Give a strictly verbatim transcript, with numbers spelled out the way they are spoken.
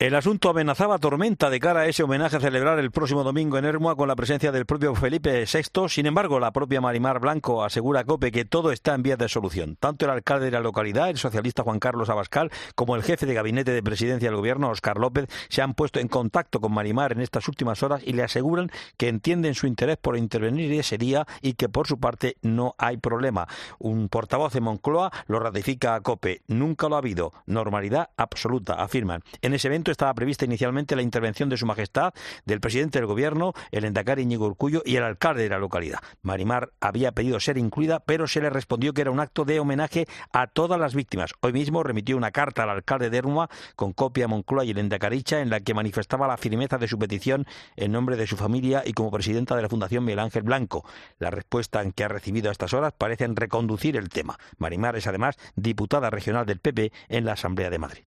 El asunto amenazaba tormenta de cara a ese homenaje a celebrar el próximo domingo en Ermua con la presencia del propio Felipe sexto. Sin embargo, la propia Marimar Blanco asegura a COPE que todo está en vías de solución. Tanto el alcalde de la localidad, el socialista Juan Carlos Abascal, como el jefe de gabinete de presidencia del gobierno, Óscar López, se han puesto en contacto con Marimar en estas últimas horas y le aseguran que entienden su interés por intervenir ese día y que por su parte no hay problema. Un portavoz de Moncloa lo ratifica a COPE. Nunca lo ha habido. Normalidad absoluta, afirman. En ese evento estaba prevista inicialmente la intervención de Su Majestad, del presidente del Gobierno, el Endacari Íñigo Urkullu y el alcalde de la localidad. Marimar había pedido ser incluida, pero se le respondió que era un acto de homenaje a todas las víctimas. Hoy mismo remitió una carta al alcalde de Ermua con copia a Moncloa y el Endacaricha en la que manifestaba la firmeza de su petición en nombre de su familia y como presidenta de la Fundación Miguel Ángel Blanco. La respuesta en que ha recibido a estas horas parecen reconducir el tema. Marimar es además diputada regional del P P en la Asamblea de Madrid.